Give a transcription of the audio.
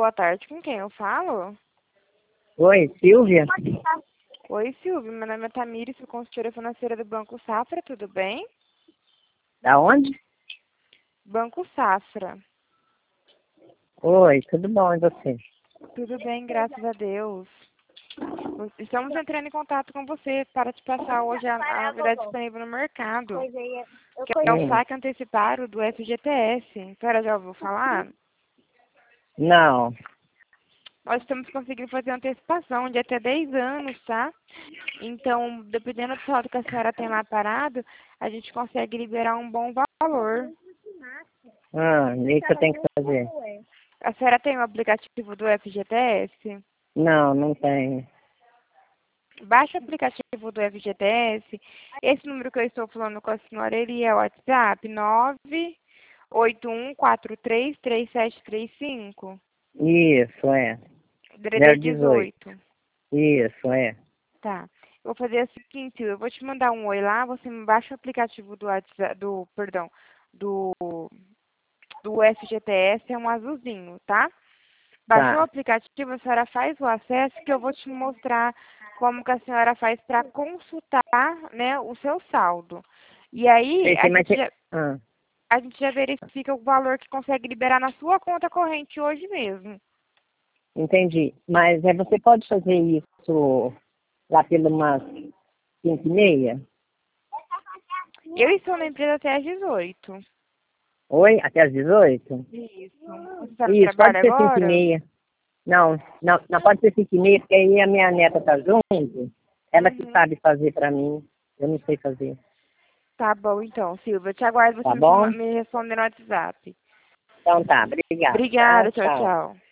boa tarde. Com quem eu falo? Oi, Silvia? Oi, Silvia. Meu nome é Tamires, sou consultora financeira do Banco Safra, tudo bem? Da onde? Banco Safra. Oi, tudo bom, e você? Tudo bem, graças a Deus. Estamos entrando em contato com você para te passar hoje a novidade disponível no mercado, que é o saque antecipado do FGTS. A senhora já ouviu falar? Não. Nós estamos conseguindo fazer antecipação de até 10 anos, tá? Então, dependendo do saldo que a senhora tem lá parado, a gente consegue liberar um bom valor. E o que eu tenho que fazer? A senhora tem o aplicativo do FGTS? Não, não tenho. Baixe o aplicativo do FGTS. Esse número que eu estou falando com a senhora, ele é o WhatsApp 981433735. Isso, é. DDD 018. 18. Isso, é. Tá. Eu vou fazer o seguinte, eu vou te mandar um oi lá, você me baixa o aplicativo do WhatsApp, do, do FGTS, é um azulzinho, tá? Baixou o Tá. aplicativo, a senhora faz o acesso que eu vou te mostrar como que a senhora faz para consultar, né, o seu saldo. E aí, Sei, mas... a gente já verifica o valor que consegue liberar na sua conta corrente hoje mesmo. Entendi. Mas você pode fazer isso lá pelas umas 5h30? Eu estou na empresa até às 18. Oi? Até às 18? Isso. Você está no Isso, pode trabalho ser agora? 5h30. Não pode ser 5h30, porque aí a minha neta tá junto. Ela que Uhum. sabe fazer pra mim. Eu não sei fazer. Tá bom, então, Silvia. Eu te aguardo você Tá bom? me responder no WhatsApp. Então tá, obrigado, tá? Obrigada. Tchau, Tchau. tchau.